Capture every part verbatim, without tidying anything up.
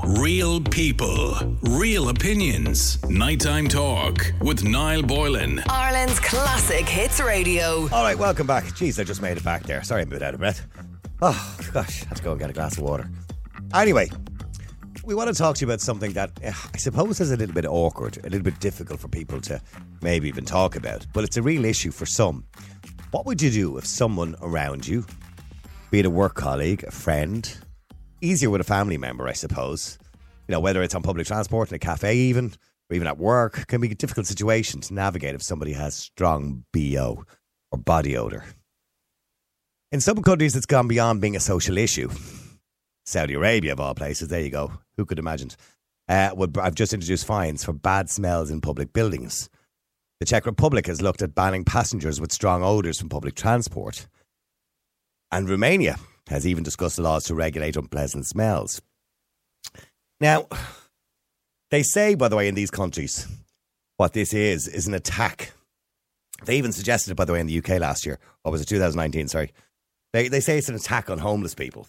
Real people, real opinions. Nighttime Talk with Niall Boylan. Ireland's classic hits radio. All right, welcome back. Jeez, I just made it back there. Sorry I'm a bit out of breath. Oh, gosh, had to go and get a glass of water. Anyway, we want to talk to you about something that uh, I suppose is a little bit awkward, a little bit difficult for people to maybe even talk about, but it's a real issue for some. What would you do if someone around you, be it a work colleague, a friend, easier with a family member, I suppose, you know, whether it's on public transport, in a cafe even, or even at work, can be a difficult situation to navigate if somebody has strong B O or body odour. In some countries, it's gone beyond being a social issue. Saudi Arabia, of all places, there you go. Who could imagine? Uh, would, I've just introduced fines for bad smells in public buildings. The Czech Republic has looked at banning passengers with strong odours from public transport. And Romania has even discussed laws to regulate unpleasant smells. Now, they say, by the way, in these countries, what this is, is an attack. They even suggested it, by the way, in the U K last year. Or was it two thousand nineteen, sorry. They, they say it's an attack on homeless people.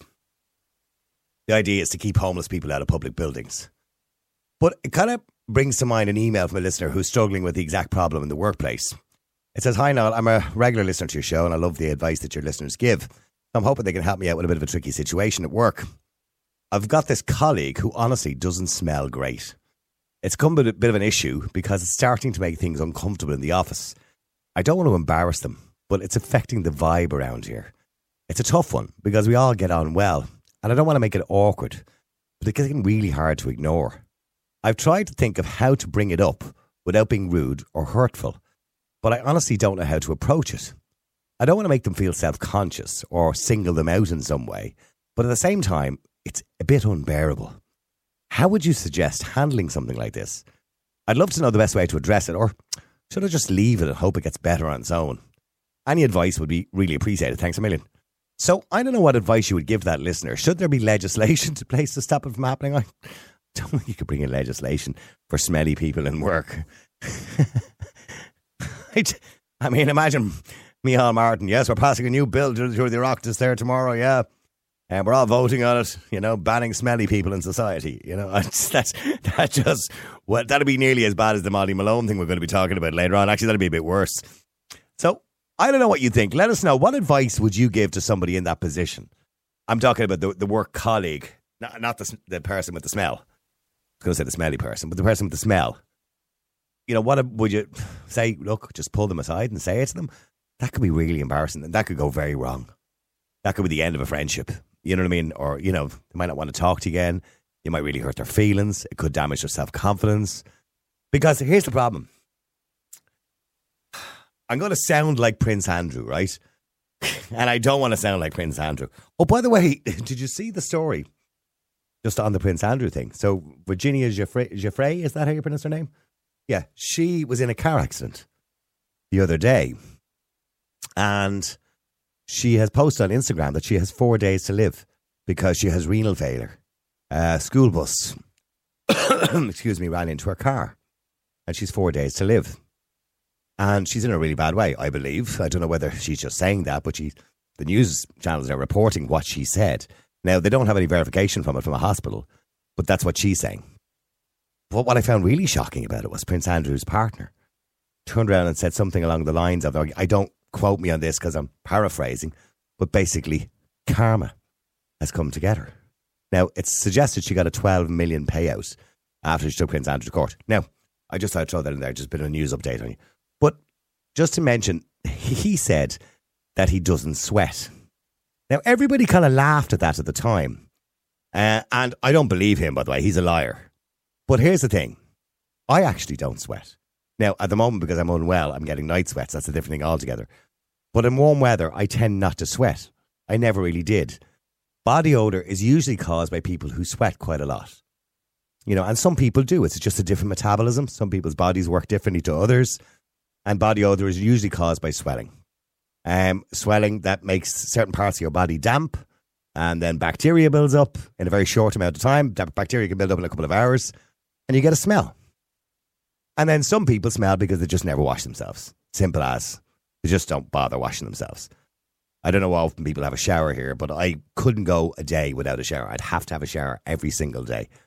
The idea is to keep homeless people out of public buildings. But it kind of brings to mind an email from a listener who's struggling with the exact problem in the workplace. It says, "Hi Niall, I'm a regular listener to your show and I love the advice that your listeners give. I'm hoping they can help me out with a bit of a tricky situation at work. I've got this colleague who honestly doesn't smell great. It's come a bit of an issue because it's starting to make things uncomfortable in the office. I don't want to embarrass them, but it's affecting the vibe around here. It's a tough one because we all get on well and I don't want to make it awkward, but it's getting really hard to ignore. I've tried to think of how to bring it up without being rude or hurtful, but I honestly don't know how to approach it. I don't want to make them feel self-conscious or single them out in some way, but at the same time, it's a bit unbearable. How would you suggest handling something like this? I'd love to know the best way to address it, or should I just leave it and hope it gets better on its own? Any advice would be really appreciated. Thanks a million." So, I don't know what advice you would give that listener. Should there be legislation in place to stop it from happening? I don't think you could bring in legislation for smelly people in work. I mean, imagine Micheál Martin. Yes, we're passing a new bill through the Oireachtas there tomorrow, yeah. And we're all voting on it, you know, banning smelly people in society. You know, that's, that just, well, that'll be nearly as bad as the Molly Malone thing we're going to be talking about later on. Actually, that'll be a bit worse. So, I don't know what you think. Let us know. What advice would you give to somebody in that position? I'm talking about the, the work colleague, not, not the, the person with the smell. I was going to say the smelly person, but the person with the smell. You know, what would you say? Look, just pull them aside and say it to them. That could be really embarrassing and that could go very wrong. That could be the end of a friendship. You know what I mean? Or, you know, they might not want to talk to you again. You might really hurt their feelings. It could damage their self-confidence. Because here's the problem. I'm going to sound like Prince Andrew, right? And I don't want to sound like Prince Andrew. Oh, by the way, did you see the story? Just on the Prince Andrew thing. So, Virginia Giuffre, Giuffre, is that how you pronounce her name? Yeah, she was in a car accident the other day. And she has posted on Instagram that she has four days to live because she has renal failure. A school bus, excuse me, ran into her car. And she's four days to live. And she's in a really bad way, I believe. I don't know whether she's just saying that, but she, the news channels are reporting what she said. Now, they don't have any verification from it from a hospital, but that's what she's saying. But what I found really shocking about it was Prince Andrew's partner turned around and said something along the lines of, I don't quote me on this because I'm paraphrasing, but basically, karma has come together. Now, it's suggested she got a twelve million payout after she took Prince Andrew to court. Now, I just thought I'd throw that in there, just a bit of a news update on you. But just to mention, he said that he doesn't sweat. Now, everybody kind of laughed at that at the time. Uh, and I don't believe him, by the way. He's a liar. But here's the thing. I actually don't sweat. Now, at the moment, because I'm unwell, I'm getting night sweats. That's a different thing altogether. But in warm weather, I tend not to sweat. I never really did. Body odour is usually caused by people who sweat quite a lot. You know, and some people do. It's just a different metabolism. Some people's bodies work differently to others. And body odour is usually caused by swelling. Um, swelling that makes certain parts of your body damp. And then bacteria builds up in a very short amount of time. That bacteria can build up in a couple of hours. And you get a smell. And then some people smell because they just never wash themselves. Simple as. They just don't bother washing themselves. I don't know how often people have a shower here, but I couldn't go a day without a shower. I'd have to have a shower every single day.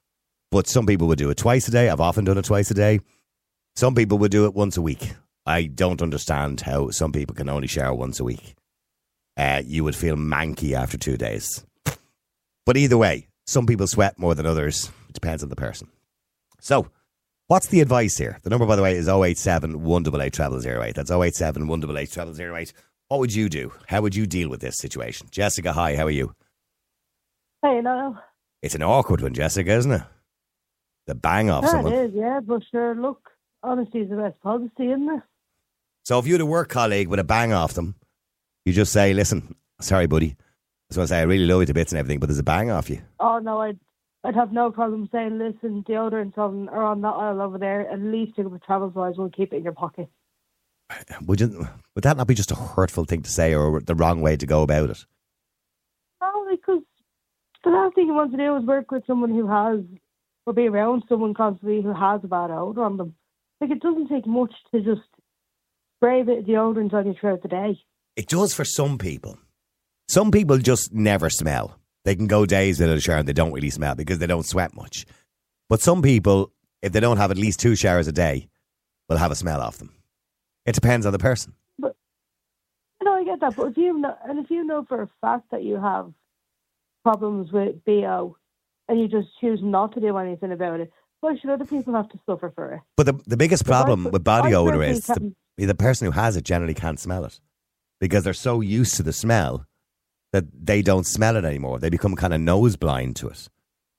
But some people would do it twice a day. I've often done it twice a day. Some people would do it once a week. I don't understand how some people can only shower once a week. Uh, you would feel manky after two days. But either way, some people sweat more than others. It depends on the person. So, what's the advice here? The number, by the way, is oh eight seven, one eight eight, zero zero eight. That's oh eight seven, one eight eight, zero zero eight. What would you do? How would you deal with this situation? Jessica, hi, how are you? Hey, no. It's an awkward one, Jessica, isn't it? The bang off Yeah, someone. it is, yeah, but sure, look, honesty is the best policy, isn't it? So if you had a work colleague with a bang off them, you just say, listen, sorry, buddy. I was going to say, I really love you to bits and everything, but there's a bang off you. Oh, no, I'd, I'd have no problem saying, listen, deodorants on, are on that aisle over there. At least take up a travel size, we'll keep it in your pocket. Would, you, would that not be just a hurtful thing to say or the wrong way to go about it? No, because the last thing you want to do is work with someone who has, or be around someone constantly who has a bad odour on them. Like, it doesn't take much to just spray a bit of deodorant on you throughout the day. It does for some people. Some people just never smell. They can go days without a shower and they don't really smell because they don't sweat much. But some people, if they don't have at least two showers a day, will have a smell off them. It depends on the person. But, you know, I get that. But if you know, and if you know for a fact that you have problems with B O and you just choose not to do anything about it, why should other people have to suffer for it? But the, the biggest problem I, with body I odour is can, the, the person who has it generally can't smell it because they're so used to the smell that they don't smell it anymore. They become kind of nose blind to it.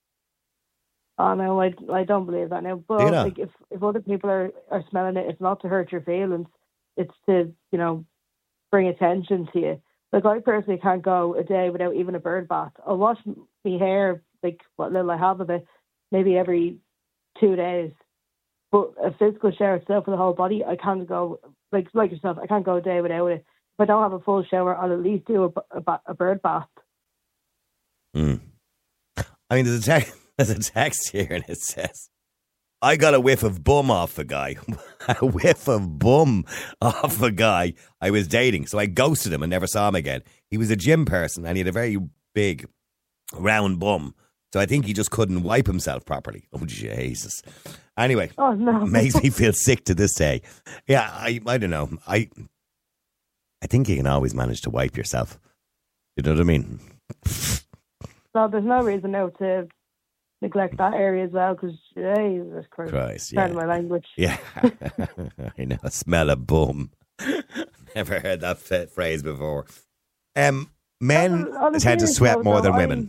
Oh no, I, I don't believe that now. But you know? like, if, if other people are, are smelling it, it's not to hurt your feelings. It's to, you know, bring attention to you. Like, I personally can't go a day without even a bird bath. I'll wash my hair, like what little I have of it, maybe every two days. But a physical shower itself for the whole body, I can't go, like like yourself, I can't go a day without it. If I don't have a full shower, I'll at least do a, a, a bird bath. Mm. I mean, there's a, te- there's a text here and it says, I got a whiff of bum off a guy. A whiff of bum off a guy I was dating. So I ghosted him and never saw him again. He was a gym person and he had a very big, round bum. So I think he just couldn't wipe himself properly. Oh, Jesus. Anyway, oh, no. Makes me feel sick to this day. Yeah, I I don't know. I I think you can always manage to wipe yourself. You know what I mean? So there's no reason now to neglect that area as well, because Jesus Christ, Christ, yeah. pardon my language. Yeah, I know. Smell a bum. Never heard that f- phrase before. Um, men On a tend to serious sweat note, more though, than I- women.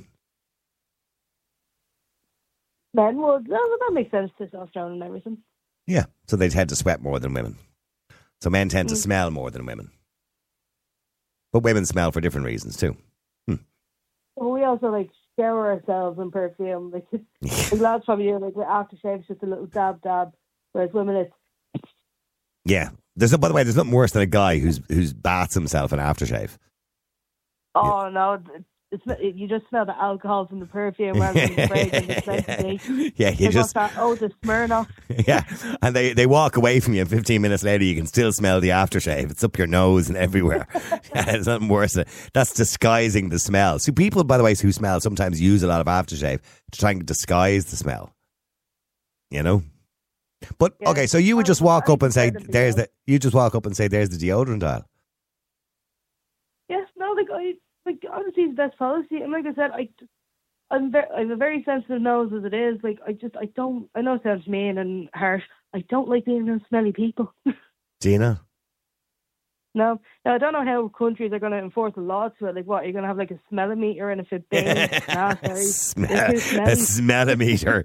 Men would, that, that makes sense, testosterone and everything. Yeah, so they tend to sweat more than women. So men tend to Mm. smell more than women. But women smell for different reasons too. Well, we also like shower ourselves in perfume. Like, like lads probably do like with aftershave, just a little dab dab, whereas women it's Yeah. There's no, by the way, there's nothing worse than a guy who's who's baths himself in aftershave. oh no, it's you just smell the alcohol from the perfume rather than the fragrance. yeah, yeah, you Like, just what's that? Oh, the Smirnoff. yeah, and they, they walk away from you, and fifteen minutes later, you can still smell the aftershave. It's up your nose and everywhere. Yeah, there's nothing worse. Than, that's disguising the smell. So people, by the way, who smell sometimes use a lot of aftershave to try and disguise the smell. You know. But Yeah. okay, so you would just I- walk I up and say, prefer them to "There's go. the." You just walk up and say, "There's the deodorant aisle." Yes, no, like I like honestly, it's the best policy. And like I said, I I'm very, I have a very sensitive nose as it is. Like I just I don't I know it sounds mean and harsh. I don't like being around smelly people. Do you know? No, now I don't know how countries are going to enforce the law to it. Like, what, you're going to have like a smellometer, and if it bings, nah, sorry, Smell, they're too a smelly. smellometer.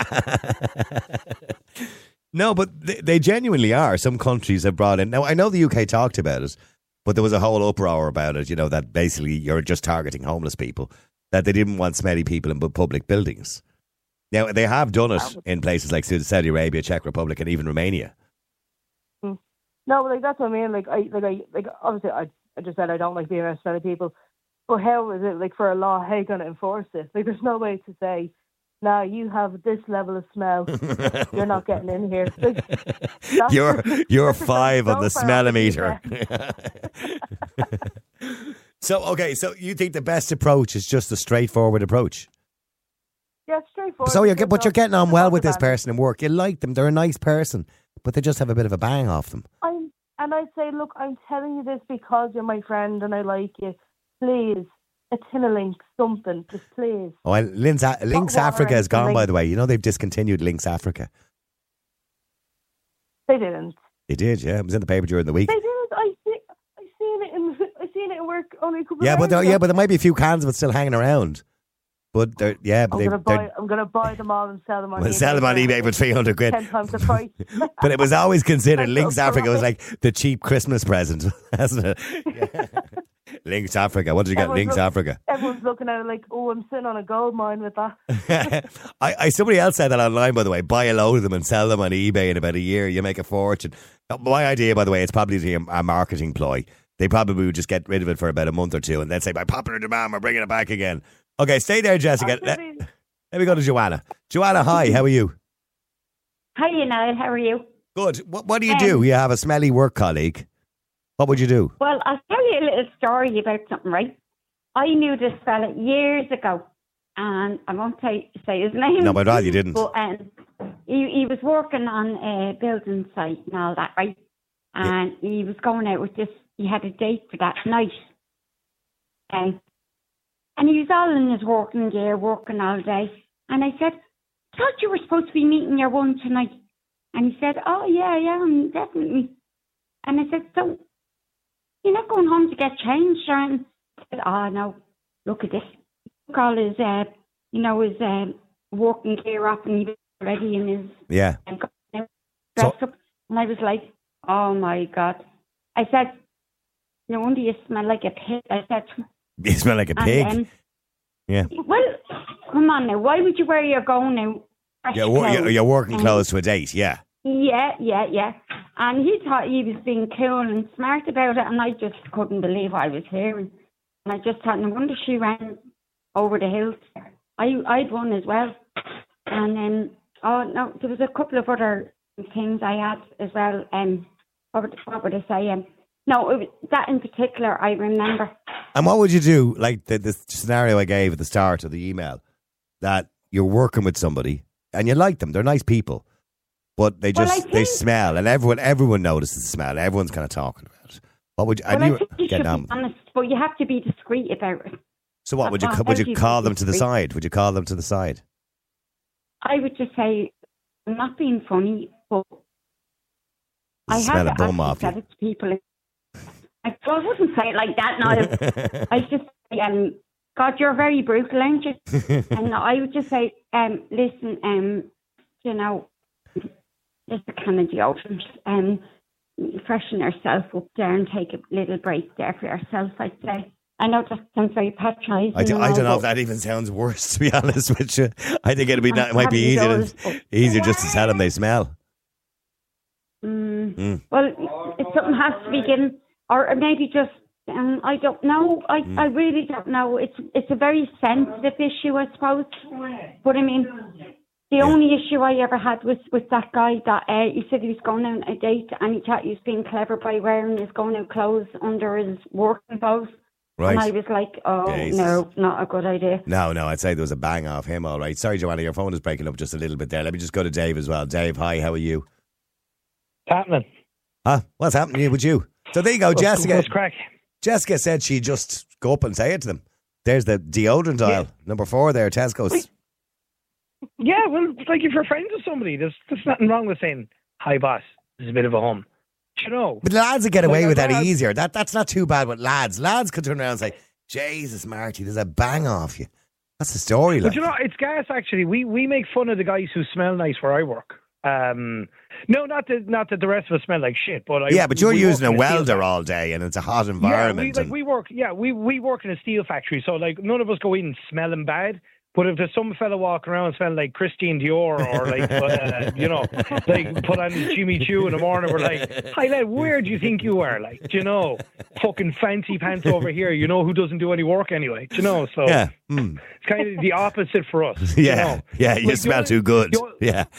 No, but they, they genuinely are. Some countries have brought in. Now, I know the U K talked about it, but there was a whole uproar about it, you know, that basically you're just targeting homeless people, that they didn't want smelly people in bu- public buildings. Now, they have done it in places like Saudi Arabia, Czech Republic, and even Romania. No, but like that's what I mean. Like I, like I, like obviously, I, I just said I don't like being around smelly people. But how is it like for a law? How are you going to enforce it? Like, there's no way to say, "Nah, you have this level of smell. You're not getting in here." Like, that's- You're you're that's five on so the far off the smellometer. So, okay, so you think the best approach is just a straightforward approach? Yeah, it's straightforward. So you're get, but you're getting on well with this Contraband. person in work. You like them. They're a nice person, but they just have a bit of a bang off them. I'm, and I'd say, look, I'm telling you this because you're my friend and I like you. Please, a tin of Lynx, something, just please. Oh, and Lynx, Lynx Not Africa is gone, Lynx. by the way. You know they've discontinued Lynx Africa. They didn't. They did, yeah. It was in the paper during the week. They didn't. I see, I seen it in I seen it in work only a couple Yeah, of but days there, ago. yeah, but there might be a few cans of it still hanging around. But they're yeah, but I'm they gonna buy. I'm gonna buy them all and sell them on we'll eBay. sell them on eBay for three hundred quid. Ten times the price. But it was always considered That's Lynx so Africa was funny. like the cheap Christmas present, hasn't it? Yeah. Lynx Africa. What did you get? Everyone's Lynx look- Africa. Everyone's looking at it like, oh, I'm sitting on a gold mine with that. I, I somebody else said that online, by the way. Buy a load of them and sell them on eBay in about a year. You make a fortune. My idea, by the way, it's probably a, a marketing ploy. They probably would just get rid of it for about a month or two and then say, by popular demand, we're bringing it back again. Okay, stay there, Jessica. Let, Absolutely. let me go to Joanna. Joanna, hi. How are you? Hi, Niall. How are you? Good. What, what do you do? You have a smelly work colleague. What would you do? Well, I'll tell you a little story about something, right? I knew this fella years ago, and I won't say, say his name. No, but rather you didn't. But um, he, he was working on a building site and all that, right? And he was going out with this, he had a date for that night. Um, and he was all in his working gear, working all day. And I said, I thought you were supposed to be meeting your one tonight. And he said, oh, yeah, yeah, I'm definitely. And I said, so you're not going home to get changed, Sharon? I said, oh, no, look at this. Took all his, uh, you know, his uh, working gear up and he was ready in his Yeah. um, dress up. And I was like, oh, my God. I said, no wonder you smell like a pig. I said, You smell like a and, pig. um, Yeah. well, come on now. Why would you wear your gown now? Fresh You're, wor- you're, clothes? you're working Um, clothes to a date, yeah. Yeah, yeah, yeah. And he thought he was being cool and smart about it, and I just couldn't believe what I was hearing. And I just thought, no wonder she ran over the hills. I, I'd won as well. And then, oh, no, there was a couple of other things I had as well. Um, what would, what would I say? Um, no, it was, that in particular, I remember. And what would you do, like the, the scenario I gave at the start of the email, that you're working with somebody and you like them, they're nice people, but they Well, just, I they think- smell, and everyone everyone notices the smell, everyone's kind of talking about it. What would you, and Well, you I think you should getting be on with it. honest, but you have to be discreet about it. So what, would you, uh, would you everything call is them to the discreet. side? Would you call them to the side? I would just say, I'm not being funny, but I Smell have a bum actually off said you. it to people. I, well, I wouldn't say it like that, no. I just say, um, God, you're very brutal, aren't you? And I would just say, um, listen, um, you know, just a can of deodorant, um, freshen yourself up there and take a little break there for yourself, I'd say. I know that sounds very patronising. I, do, I and don't know all, if that even sounds worse, to be honest with you. I think it'd be I'm not, it might be happy easier, does, than, but- easier just to tell them they smell. Mm. Mm. Well, if something has to be given, or maybe just, um, I don't know. I, Mm. I really don't know. It's it's a very sensitive issue, I suppose. But I mean, the Yeah. only issue I ever had was with that guy that uh, he said he was going on a date and he thought he was being clever by wearing his going out clothes under his working clothes. Right. And I was like, oh, Jesus. no, not a good idea. No, no, I'd say there was a bang off him, all right. Sorry, Joanna, your phone is breaking up just a little bit there. Let me just go to Dave as well. Dave, hi, how are you? Happening. Huh? What's happening with you? So there you go, Jessica. What's crack? Jessica said she'd just go up and say it to them. There's the deodorant aisle, number four there, Tesco's. Yeah, well, like if you're friends with somebody, there's there's nothing wrong with saying, hi, boss, this is a bit of a hum. Do you know? But lads would get away Like, with I've that had- easier. That That's not too bad with lads. Lads could turn around and say, Jesus, Marty, there's a bang off you. That's the story, But like. you know, it's gas actually. We we make fun of the guys who smell nice where I work. Um, no, not that not that the rest of us smell like shit, but I, Yeah, but you're we work using a in steel welder factory. all day and it's a hot Yeah, environment. we, like and- we work. Yeah, we we work in a steel factory, so like none of us go in smelling bad. But if there's some fella walking around smelling like Christine Dior or like, uh, you know, like put on his Jimmy Choo in the morning, we're like, hi lad, where do you think you are? Like, do you know, fucking fancy pants over here, you know, who doesn't do any work anyway, do you know? So yeah. Mm. it's kind of the opposite for us. Yeah. You know? Yeah, you Like, smell the- too good. the- Yeah.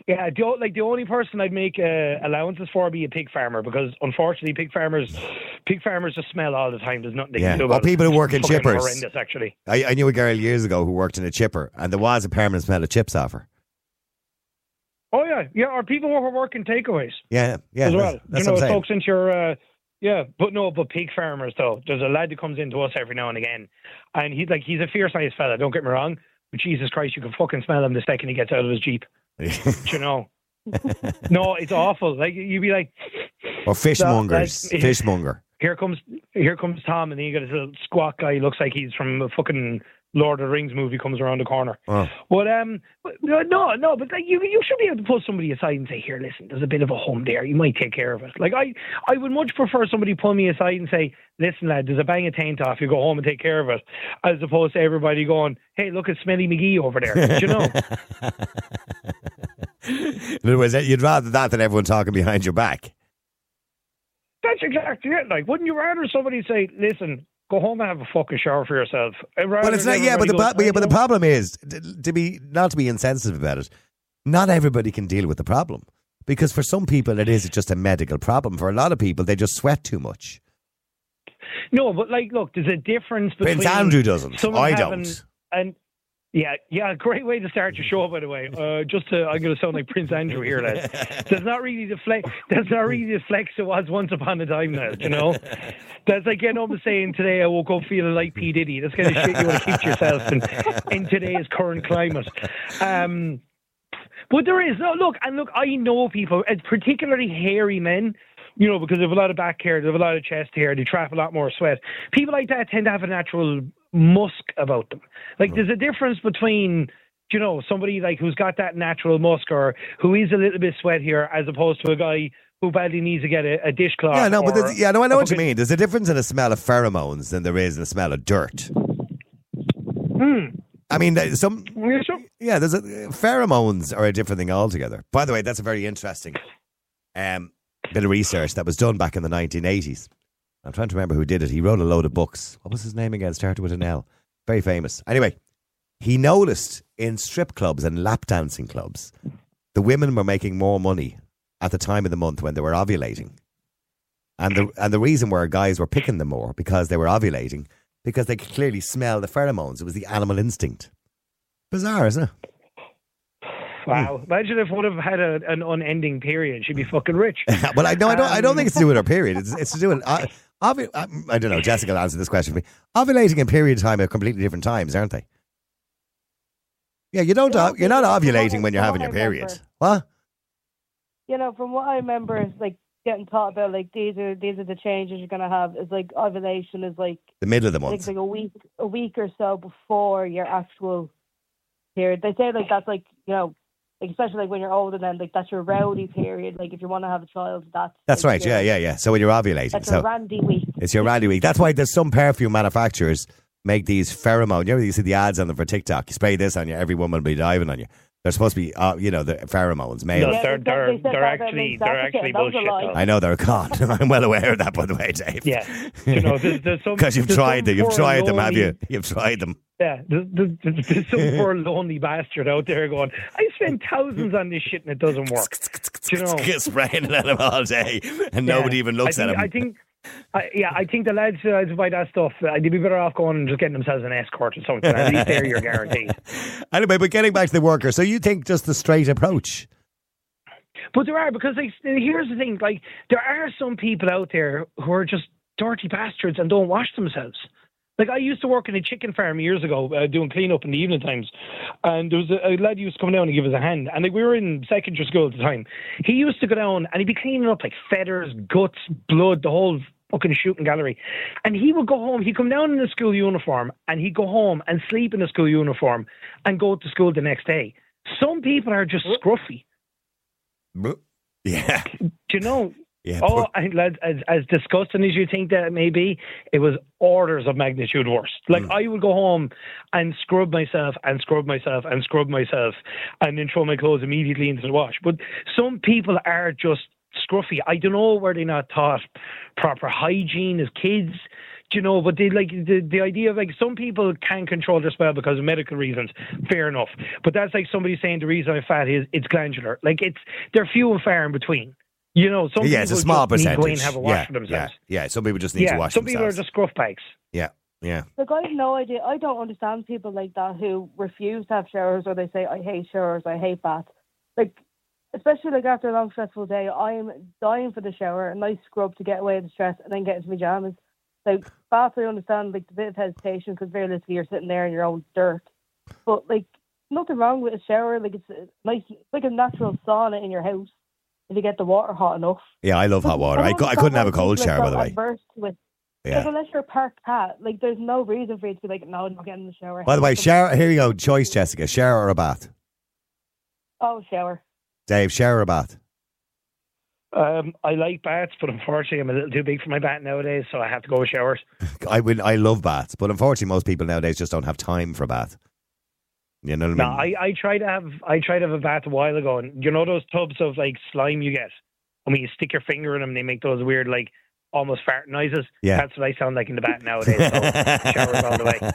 Yeah, the, o- like the only person I'd make uh, allowances for would be a pig farmer, because unfortunately, pig farmers, pig farmers just smell all the time. There's nothing they Yeah. can do Well, about it. people who work in It's fucking chippers. horrendous, actually. I, I knew a girl years ago who worked in a chipper, and there was a permanent smell of chips off her. Oh yeah, yeah. Or people who are working takeaways Yeah, yeah. as That's, well. that's you know, what I'm it saying. soaks into your. Uh, yeah, but no, but pig farmers though. There's a lad that comes into us every now and again, and he's like he's a fierce-sized fella. Don't get me wrong, but Jesus Christ, you can fucking smell him the second he gets out of his jeep. You know. No, it's awful. Like you'd be like, Or fishmongers. So, like, Fishmonger. here comes here comes Tom, and then you got this little squat guy. He looks like he's from a fucking Lord of the Rings movie. Comes around the corner. Oh. But um, but, no, no, no. But like you, you should be able to pull somebody aside and say, "Here, listen, there's a bit of a hum there. You might take care of it." Like I, I would much prefer somebody pull me aside and say, "Listen, lad, there's a bang of taint off. You go home and take care of it," as opposed to everybody going, "Hey, look at Smelly McGee over there." Do you know? In other words, you'd rather that than everyone talking behind your back. That's exactly it. Like, wouldn't you rather somebody say, "Listen, go home and have a fucking shower for yourself"? Well, it's not. Yeah, but the goes, pro- yeah, but the problem is t- to be not to be insensitive about it. Not everybody can deal with the problem, because for some people it is just a medical problem. For a lot of people, they just sweat too much. No, but like, look, there's a difference between Prince Andrew doesn't. someone I having- don't. And yeah, yeah, great way to start your show, by the way. Uh, just to, I'm going to sound like Prince Andrew here, lads. That's not really the flex. That's not really the flex it was once upon a time, lads. You know, that's like getting up and saying today I woke up feeling like P Diddy. That's kind of shit you want to keep to yourself in, in today's current climate. Um, but there is no look, and look, I know people, and particularly hairy men. You know, because they have a lot of back hair, they have a lot of chest hair, they trap a lot more sweat. People like that tend to have a natural musk about them. Like, there's a difference between, you know, somebody like who's got that natural musk or who is a little bit sweatier as opposed to a guy who badly needs to get a, a dishcloth. Yeah, no, but or there's- yeah, no, I know a what you fucking- mean. There's a difference in the smell of pheromones than there is in the smell of dirt. Hmm. I mean, there's some. Yeah, sure. Yeah, there's a, pheromones are a different thing altogether. By the way, that's a very interesting um, bit of research that was done back in the nineteen eighties. I'm trying to remember who did it. He wrote a load of books. What was his name again? Started with an L. Very famous. Anyway, he noticed in strip clubs and lap dancing clubs, the women were making more money at the time of the month when they were ovulating. And the and the reason were guys were picking them more because they were ovulating, because they could clearly smell the pheromones. It was the animal instinct. Bizarre, isn't it? Wow. Imagine if one of had a, an unending period. She'd be fucking rich. Well, I no, I don't. I don't think it's to do with her period. It's it's to do with. Uh, ovu- uh, I don't know. Jessica will answer this question for me. Ovulating and period time are completely different times, aren't they? Yeah, you don't. Yeah, ov- you're not from what I- ovulating when you're from having what your I period. remember. What? You know, from what I remember, it's like getting taught about like these are these are the changes you're gonna have. Is like ovulation is like The middle of the I think month. it's like a week a week or so before your actual period. They say like that's like you know. Like especially like when you're older, then like that's your rowdy period. Like if you want to have a child, that's That's like, right. your- Yeah, yeah, yeah. So when you're ovulating, That's so your randy week. it's your randy week. That's why there's some perfume manufacturers make these pheromone. You know, you see the ads on them for TikTok. You spray this on you, every woman will be diving on you. They're supposed to be, uh, you know, the pheromones, male. No, Yeah, they're they said- they're, they said they're that about actually Minx they're Africa, actually that was a bullshit. lie. though. I know they're a con. I'm well aware of that, by the way, Dave. Yeah, you know, there's, there's some Because you've there's tried some them. You've poor tried them, have lonely- you? You've tried them. Yeah, there's, there's, there's some poor lonely bastard out there going, I spend thousands on this shit and it doesn't work. Do you know? Spraying it at him all day, and Yeah. nobody even looks I think, at him. I think, I, yeah, I think the lads who lads who buy that stuff, uh, they'd be better off going and just getting themselves an escort or something. At least there you're guaranteed. Anyway, but getting back to the worker, so you think just the straight approach? But there are, because like, here's the thing, like there are some people out there who are just dirty bastards and don't wash themselves. Like I used to work in a chicken farm years ago, uh, doing clean up in the evening times, and there was a, a lad who used to come down and give us a hand. And like we were in secondary school at the time. He used to go down and he'd be cleaning up like feathers, guts, blood, the whole fucking shooting gallery. And he would go home. He'd come down in a school uniform and he'd go home and sleep in a school uniform and go to school the next day. Some people are just scruffy. Yeah. Do you know? Yeah. Oh, poor- and lads, as, as disgusting as you think that it may be, it was orders of magnitude worse. Like, Mm. I would go home and scrub myself and scrub myself and scrub myself and then throw my clothes immediately into the wash. But some people are just scruffy. I don't know, were they not taught proper hygiene as kids? you know, but they, like the, the idea of like some people can control their smell because of medical reasons. Fair enough, but that's like somebody saying the reason I'm fat is it's glandular. Like it's they're few and far in between. You know, some yeah, people it's a small just percentage. need to go in and have a wash yeah, for themselves. Yeah, yeah, some people just need yeah, to wash some themselves. people are just scruff bags. Yeah, yeah. Like, I have no idea. I don't understand people like that who refuse to have showers, or they say, I hate showers, I hate baths. Like, especially like after a long, stressful day, I am dying for the shower, a nice scrub to get away the stress, and then get into my pajamas. Like, baths, I understand, like, the bit of hesitation, because realistically you're sitting there in your own dirt. But, like, nothing wrong with a shower. Like, it's a nice, it's like a natural sauna in your house if you get the water hot enough. Yeah, I love hot water. I, I couldn't have a cold shower, by the way. With, yeah. Like, unless you're a parked cat, like, there's no reason for you to be like, no, I'm not getting in the shower. By the way, shower, here you go. Choice, Jessica. Shower or a bath? Oh, shower. Dave, shower or bath? Um, I like baths, but unfortunately I'm a little too big for my bath nowadays, so I have to go with showers. I would, I love baths, but unfortunately most people nowadays just don't have time for a bath. You know what No, I mean? I, I tried to have I tried to have a bath a while ago, and you know those tubs of like slime you get, and when you stick your finger in them, they make those weird like almost fart noises. Yeah. That's what I sound like in the bath nowadays. So showers all the way.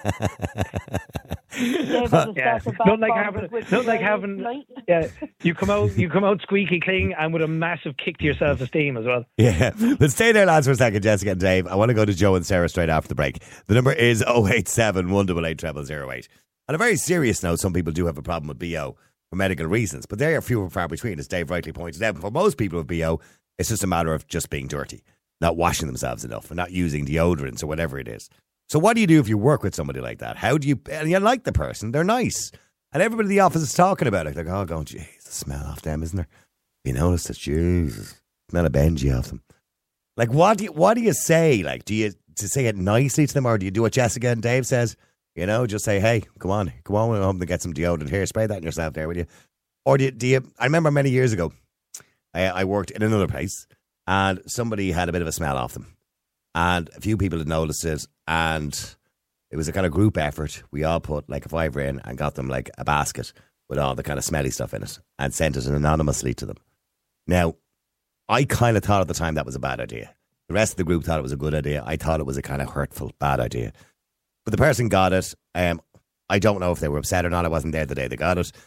Yeah. Not like having, not like having. Yeah, you come out, you come out squeaky clean, and with a massive kick to your self-esteem as well. Yeah, but stay there, lads, for a second, Jessica and Dave. I want to go to Joe and Sarah straight after the break. The number is oh eight seven, one eight eight, zero zero zero eight. On a very serious note, some people do have a problem with B O for medical reasons, but they are few and far between, as Dave rightly pointed out. For most people with B O, it's just a matter of just being dirty, not washing themselves enough, and not using deodorants or whatever it is. So what do you do if you work with somebody like that? How do you, and you like the person, they're nice, and everybody in the office is talking about it, like, oh, going, jeez, the smell off them, isn't there? You notice that, Jesus, smell a Benji off them. Like, what do you, what do you say? Like, do you to say it nicely to them, or do you do what Jessica and Dave says? You know, just say, hey, come on, come on home to get some deodorant here, spray that on yourself there, will you? Or do you, do you I remember many years ago, I, I worked in another place, and somebody had a bit of a smell off them. And a few people had noticed it, and it was a kind of group effort. We all put like a fiver in and got them like a basket with all the kind of smelly stuff in it and sent it anonymously to them. Now, I kind of thought at the time that was a bad idea. The rest of the group thought it was a good idea. I thought it was a kind of hurtful, bad idea. But the person got it. Um, I don't know if they were upset or not. I wasn't there the day they got it.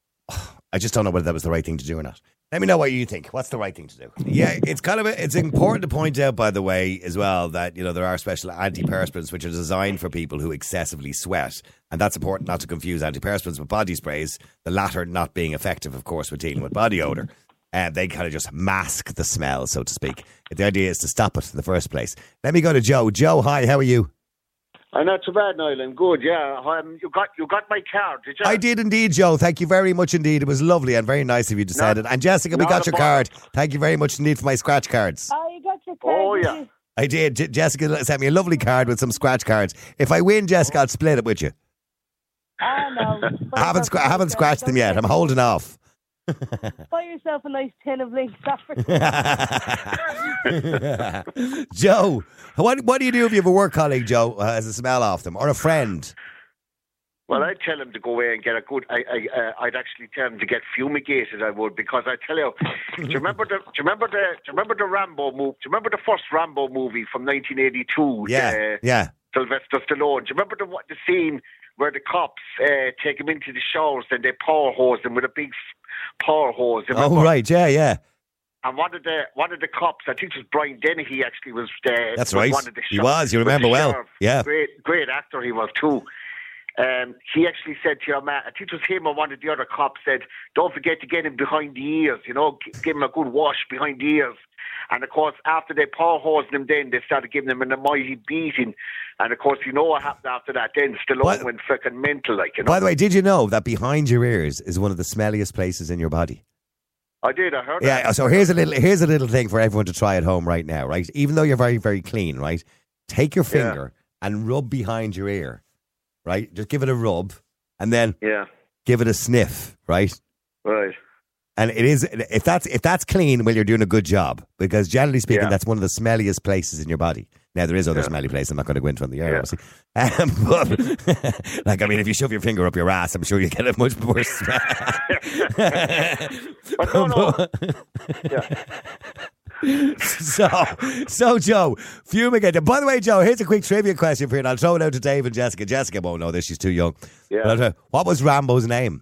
I just don't know whether that was the right thing to do or not. Let me know what you think. What's the right thing to do? Yeah, it's kind of a, it's important to point out, by the way, as well, that, you know, there are special antiperspirants which are designed for people who excessively sweat, and that's important not to confuse antiperspirants with body sprays. The latter not being effective, of course, with dealing with body odor. And uh, they kind of just mask the smell, so to speak. The idea is to stop it in the first place. Let me go to Joe. Joe, hi. How are you? I'm not too bad, Niall. I'm good, yeah. Um, you got you got my card, did you? I did indeed, Joe. Thank you very much indeed. It was lovely and very nice of you decided. Not, and Jessica, we got your card. Thank you very much indeed for my scratch cards. Oh, you got your card. Oh, yeah. I did. J- Jessica sent me a lovely card with some scratch cards. If I win, Jessica, I'll split it with you. Oh, no. I haven't, scra- I haven't scratched them yet. I'm holding off. Buy yourself a nice tin of Link Saffron. Joe, what what do you do if you have a work colleague, Joe, uh, has a smell off them, or a friend? Well, I'd tell him to go away and get a good. I, I, uh, I'd actually tell him to get fumigated. I would, because I tell you, do you remember the? Do you remember the? Do you remember the Rambo movie? Do you remember the first Rambo movie from nineteen eighty-two? Yeah, the, yeah. Sylvester Stallone. Do you remember the the scene where the cops uh, take him into the showers and they power hose him with a big power hose? Oh, right, yeah, yeah. And one of the one of the cops, I think it was Brian Dennehy, actually was. Uh, That's was right. One of the he was. You remember well. Sheriff. Yeah. Great, great actor he was too. Um, he actually said to your man, I think it was him or one of the other cops said, don't forget to get him behind the ears, you know, give him a good wash behind the ears. And of course, after they power hosed him, then they started giving him an almighty beating. And of course, you know what happened after that. Then Stallone What? went fucking mental, like, you know. By the way, did you know that behind your ears is one of the smelliest places in your body? I did, I heard Yeah, that. so here's a little here's a little thing for everyone to try at home right now, right? Even though you're very, very clean, right? Take your finger yeah. and rub behind your ear, right? Just give it a rub and then yeah. give it a sniff, right? Right. And it is if that's if that's clean, well, you're doing a good job, because generally speaking, yeah. that's one of the smelliest places in your body. Now there is other yeah. smelly places. I'm not going to go into on the air, yeah. obviously. Um, but like, I mean, if you shove your finger up your ass, I'm sure you get a much worse smell. But no, no. yeah. so, so Joe, fumigate. By the way, Joe, here's a quick trivia question for you, and I'll throw it out to Dave and Jessica. Jessica won't know this; she's too young. Yeah. But, uh, what was Rambo's name?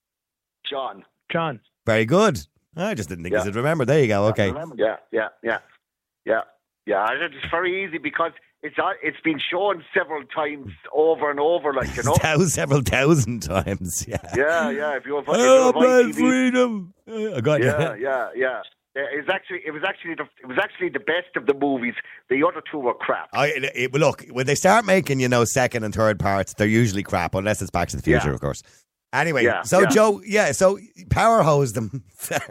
John. John. Very good. I just didn't think Yeah. you said remember. There you go. Okay. Yeah, yeah, yeah, yeah, yeah. And it's very easy because it's uh, it's been shown several times over and over, like you know. Thou- several thousand times. Yeah. Yeah, yeah. If you have, if you Oh, have man, I T V, freedom. Uh, I got you. yeah, yeah, yeah. Yeah, It was actually, it was actually, the, it was actually the best of the movies. The other two were crap. I, it, it- look, when they start making, you know, second and third parts, they're usually crap, unless it's Back to the Future, Yeah. of course. Anyway, Yeah, so yeah. Joe, yeah, so power hose them.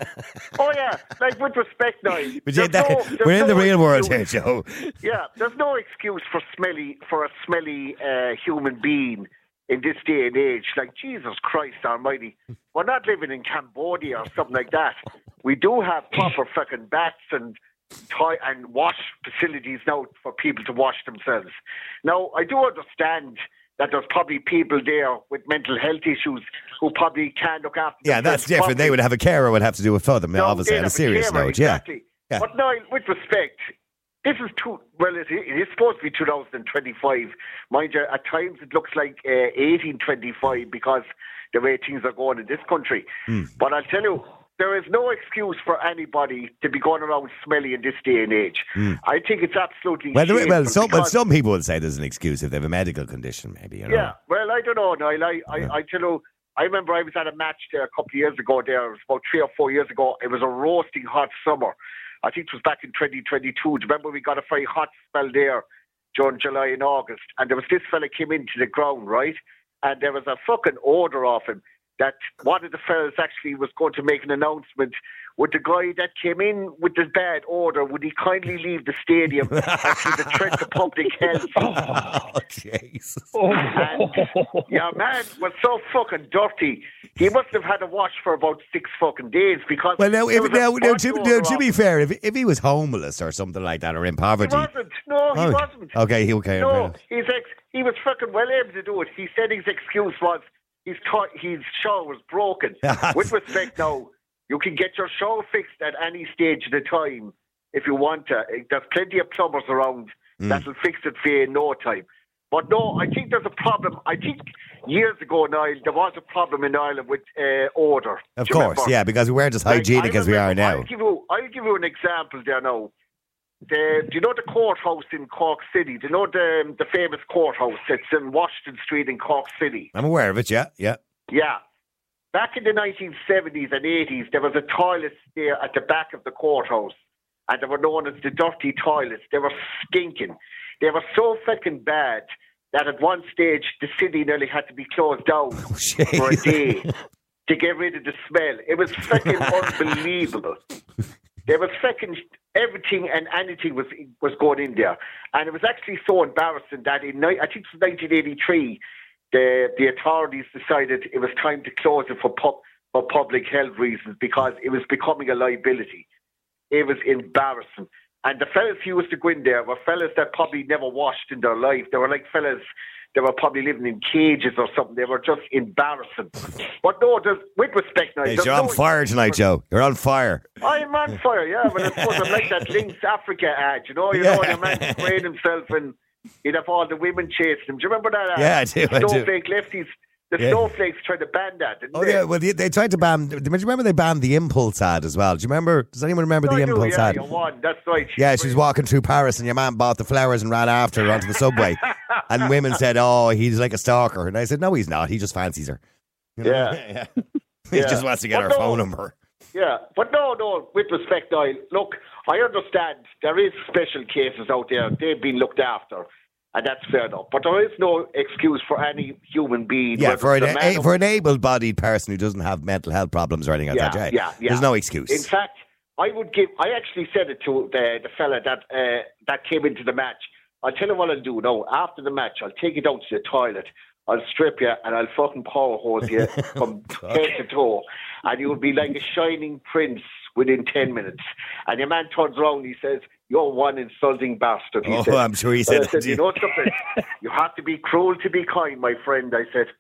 Oh yeah, like with respect now. But yeah, there's that- no- there's we're in the no real world here, excuse. Joe. Yeah, there's no excuse for smelly for a smelly uh, human being in this day and age. Like Jesus Christ Almighty, we're not living in Cambodia or something like that. We do have proper fucking baths and toy and wash facilities now for people to wash themselves. Now, I do understand that there's probably people there with mental health issues who probably can't look after Yeah, that's themselves different. properly. They would have a carer would have to do it for them, No, obviously, they'd on a have serious carer, note. Yeah. exactly. Yeah. But now, with respect, this is too, well, it, it is supposed to be two thousand twenty-five. Mind you, at times it looks like uh, eighteen twenty-five because the way things are going in this country. Hmm. But I'll tell you, there is no excuse for anybody to be going around smelly in this day and age. I think it's absolutely Well, there- well, shameful some, well, because- some people would say there's an excuse if they have a medical condition, maybe. You know? yeah, well, I don't know, Niall. I, I, I tell you, I remember I was at a match there a couple of years ago there. It was about three or four years ago. It was a roasting hot summer. I think it was back in twenty twenty-two. Do you remember we got a very hot spell there during July and August? And there was this fella came into the ground, right? And there was a fucking odour off him that one of the fellas actually was going to make an announcement. Would the guy that came in with the bad odour, would he kindly leave the stadium and see the threat to public health? Oh, Jesus. And your man was so fucking dirty. He must have had a wash for about six fucking days because. Well, now, there if, was a now, now, body to, now, odour to off be him. fair, if, if he was homeless or something like that or in He poverty. wasn't. No, he Oh, wasn't. Okay, he okay. No, okay. he's ex- he was fucking well able to do it. He said his excuse was his, to- his shower was broken. With respect now, you can get your shower fixed at any stage of the time if you want to. There's plenty of plumbers around Mm. that'll fix it for you in no time. But no, I think there's a problem. I think years ago, Niall, there was a problem in Ireland with uh, odour. Of Do you course, remember? yeah, because we weren't as Like, hygienic I as we are remember- now. I'll give you, I'll give you an example there now. The, do you know the courthouse in Cork City? Do you know the the famous courthouse that's in Washington Street in Cork City? I'm aware of it, yeah, yeah. Yeah. Back in the nineteen seventies and eighties, there was a toilet there at the back of the courthouse, and they were known as the dirty toilets. They were stinking. They were so fucking bad that at one stage the city nearly had to be closed down for a day to get rid of the smell. It was fucking unbelievable. There was fucking everything and anything was was going in there, and it was actually so embarrassing that in ni- I think it was nineteen eighty-three, the the authorities decided it was time to close it for pub, for public health reasons because it was becoming a liability. It was embarrassing. And the fellas who used to go in there were fellas that probably never washed in their life. They were like fellas that were probably living in cages or something. They were just embarrassing. But no, there's, with respect now. Hey, there's you're on no- fire tonight, Joe. You're on fire. I'm on fire, yeah, but I suppose I'm like that Lynx Africa ad, you know, you know, Yeah. your man spraying himself and he'd have all the women chasing him. Do you remember that ad? Yeah, I do, I do. Snowflake lefties. The Yeah. snowflakes tried to ban that, didn't Oh, they? yeah, well, they, they tried to ban. Do you remember they banned the Impulse ad as well? Do you remember? Does anyone remember No, the I do, Impulse yeah, ad? you won. That's right. Yeah, she was walking through Paris and your man bought the flowers and ran after her onto the subway. And women said, oh, he's like a stalker. And I said, no, he's not. He just fancies her. You know? Yeah. He Yeah. just wants to get But her no. phone number. Yeah, but no, no, with respect, I look, I understand there is special cases out there. They've been looked after, and that's fair enough. But there is no excuse for any human being. Yeah, whether for an, it's a man a, or- for an able-bodied person who doesn't have mental health problems or anything like yeah, that. yeah, yeah. There's no excuse. In fact, I would give. I actually said it to the the fella that uh, that came into the match. I'll tell you what I'll do. No, after the match, I'll take you down to the toilet. I'll strip you and I'll fucking power hose you from head to toe, and you'll be like a shining prince within ten minutes. And your man turns around and he says, "You're one insulting bastard." He Oh, said. I'm sure he And said I that said, to "You you. know something? You have to be cruel to be kind, my friend." I said.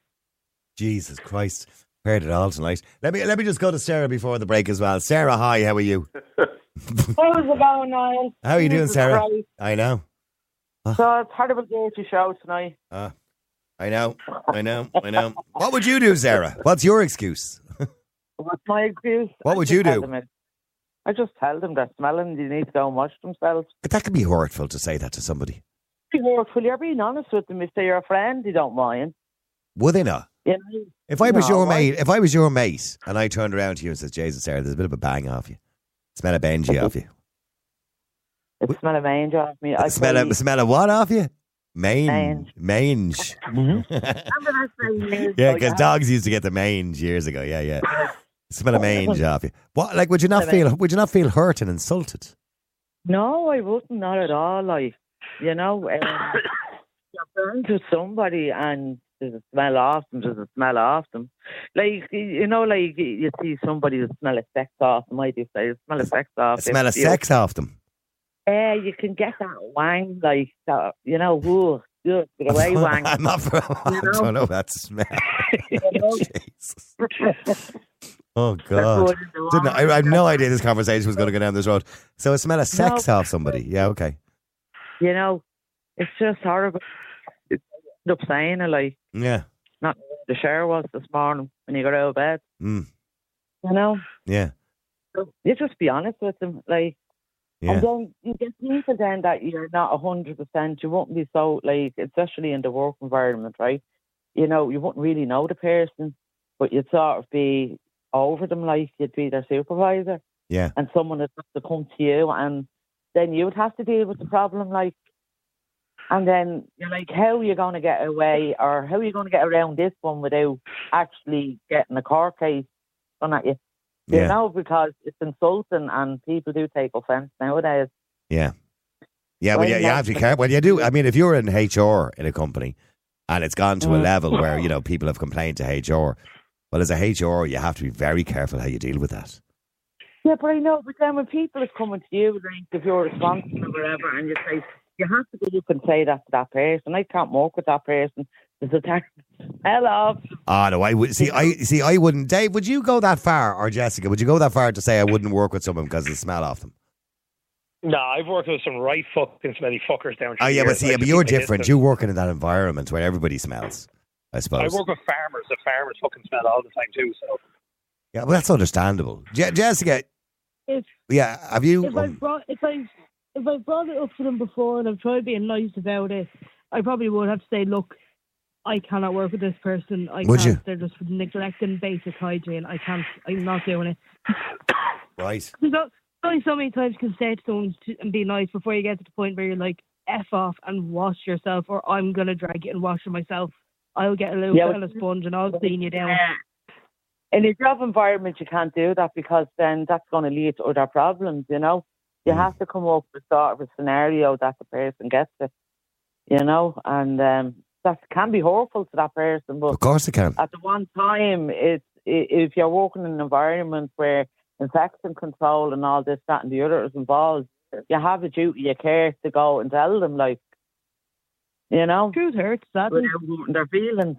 Jesus Christ. Heard it all tonight. Let me let me just go to Sarah before the break as well. Sarah, hi, how are you? How's it going, Niall? How are you doing, Jesus Sarah? Christ. I know. So it's horrible day to show tonight. Uh, I know. I know. I know. What would you do, Sarah? What's your excuse? What's my excuse? What I would just you tell do? them it- I just tell them they're smelling. They need to go and wash themselves. But that could be hurtful to say that to somebody. Be hurtful. You're being honest with them. If they're a friend, they don't mind. Would they not? You know? If I was No, your why? mate, if I was your mate, and I turned around to you and said, "Jesus, Sarah, there's a bit of a bang off you. Smell a Benji off you. It smell of mange off me. I smell say- a smell of what off you? Mange. Mange. Mange. Remember that saying years Yeah, ago, because you dogs used to get the mange years ago. Yeah, yeah. Smell a mange off you. What? Like, would you not feel? Would you not feel hurt and insulted? No, I wouldn't, not at all. Like, you know, um, you're friends with somebody and there's a smell off them, there's a smell off them. Like, you know, like you see somebody that smell of sex off them, I do say, smell of sex off A smell of you- sex off them. Yeah, you can get that wang, like, that, you know, whoa, good, get away wang. I'm not. For, I You know? don't know that smell. You know? Jesus. Oh God! Didn't I, I had no idea this conversation was going to go down this road. So a smell of sex No. off somebody. Yeah, okay. You know, it's just horrible. It's end up saying it, like, Yeah. not the shower was this morning when you got out of bed. Mm. You know? Yeah. So you just be honest with them, like, Yeah. and then you get people then that you're not a hundred percent. You won't be so, like, especially in the work environment, right? You know, you wouldn't really know the person, but you'd sort of be over them, like you'd be their supervisor, Yeah. and someone would have to come to you, and then you would have to deal with the problem, like. And then you're like, how are you going to get away, or how are you going to get around this one without actually getting a court case done at you? You Yeah. know, because it's insulting and people do take offence nowadays. Yeah. Yeah. Well, Well, yeah, you no. have to be careful. Well, you do. I mean, if you're in H R in a company and it's gone to a Mm. level where you know people have complained to H R, well, as a H R, you have to be very careful how you deal with that. Yeah, but I know, but then when people are coming to you, like if you're responsible or whatever, and you say, you have to go up and say that to that person. I can't work with that person. There's a tax. Hello. Oh no, I would see. I see. I wouldn't. Dave, would you go that far, or Jessica? Would you go that far to say I wouldn't work with someone because of the smell off them? No, I've worked with some right fucking smelly fuckers down. Oh through yeah, the but years. see, I yeah, but just you're keep my different. distance. You working in that environment where everybody smells. I suppose. I work with farmers. The farmers fucking smell all the time too. So Yeah, well, that's understandable. Je- Jessica, If yeah, have you? if I brought if I if I brought it up to them before and I've tried being nice about it, I probably would have to say, look, I cannot work with this person. I Would can't. you? They're just neglecting basic hygiene. I can't. I'm not doing it. Right. There's o- only so many times you can say to someone to, and be nice before you get to the point where you're like, F off and wash yourself, or I'm going to drag you and wash it myself. I'll get a loofah Yeah, and a sponge and I'll clean you down. In a job environment, you can't do that because then that's going to lead to other problems, you know. You Mm. have to come up with sort of a scenario that the person gets it, you know, and um, that can be hurtful to that person. But Of course it can. at the one time, it's, i- if you're working in an environment where infection control and all this, that and the other is involved, you have a duty of care to go and tell them, like, you know, Truth hurts, sadly. without hurting their feelings.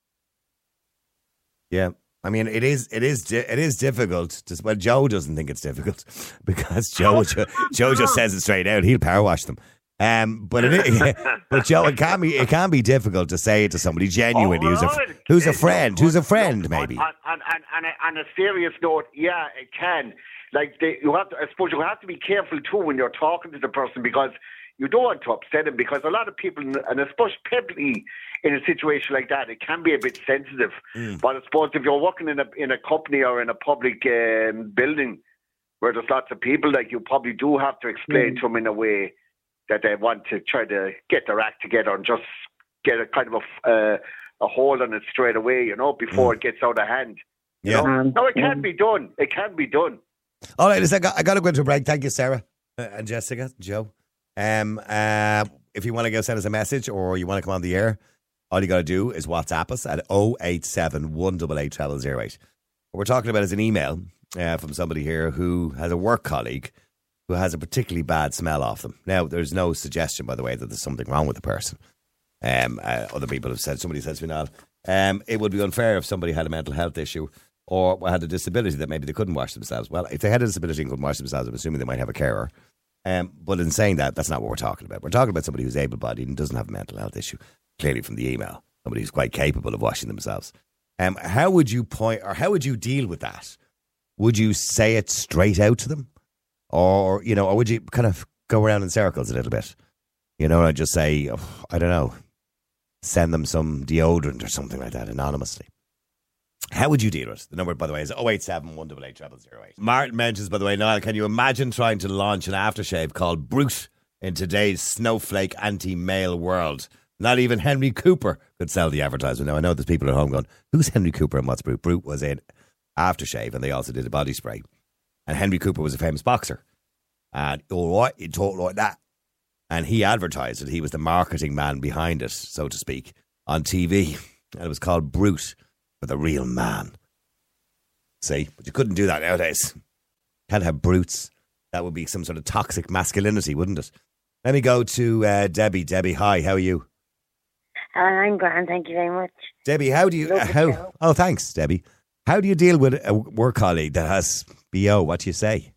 Yeah. I mean, it is, it is, di- it is difficult. To, well, Joe doesn't think it's difficult because Joe, Joe, Joe just says it straight out. He'll power wash them. Um, but it, is, but Joe, it can be, it can be difficult to say it to somebody genuinely who's a, Alright. who's a friend, who's a friend, maybe. On, on, on, on, a, on a serious note, yeah, it can. Like they, you have to, I suppose you have to be careful too when you're talking to the person because you don't want to upset him because a lot of people, and especially in a situation like that, it can be a bit sensitive. Mm. But I suppose if you're working in a in a company or in a public um, building where there's lots of people, like you probably do have to explain Mm. to them in a way that they want to try to get their act together and just get a kind of a, uh, a hold on it straight away, you know, before Mm. it gets out of hand. You Yeah. know? Um, No, it can mm. be done. It can be done. All right, listen, I got, I got to go into a break. Thank you, Sarah uh, and Jessica, Joe. Um, uh, if you want to go send us a message or you want to come on the air, all you got to do is WhatsApp us at oh eight seven, one eight eight, zero zero eight. What we're talking about is an email uh, from somebody here who has a work colleague who has a particularly bad smell off them. Now, there's no suggestion, by the way, that there's something wrong with the person. Um, uh, other people have said, somebody says to me now, um, it would be unfair if somebody had a mental health issue or had a disability that maybe they couldn't wash themselves. Well, if they had a disability and couldn't wash themselves, I'm assuming they might have a carer. Um, but in saying that, that's not what we're talking about. We're talking about somebody who's able-bodied and doesn't have a mental health issue, clearly from the email. Somebody who's quite capable of washing themselves. Um, how would you point, or how would you deal with that? Would you say it straight out to them? Or, you know, or would you kind of go around in circles a little bit? You know, and just say, oh, I don't know, send them some deodorant or something like that anonymously. How would you deal with it? The number, by the way, is oh eight seven, one eight eight, zero zero zero eight. Martin mentions, by the way, Niall, can you imagine trying to launch an aftershave called Brute in today's snowflake anti-male world? Not even Henry Cooper could sell the advertisement. Now, I know there's people at home going, who's Henry Cooper and what's Brute? Brute was in aftershave, and they also did a body spray. And Henry Cooper was a famous boxer. And all right, he talked like that. And he advertised it. He was the marketing man behind it, so to speak, on T V. And it was called Brute for the real man. See? But you couldn't do that nowadays. Can't have brutes. That would be some sort of toxic masculinity, wouldn't it? Let me go to uh, Debbie. Debbie, hi, how are you? Uh, I'm grand, thank you very much. Debbie, how do you... Uh, how? Oh, thanks, Debbie. How do you deal with a work colleague that has B O? What do you say?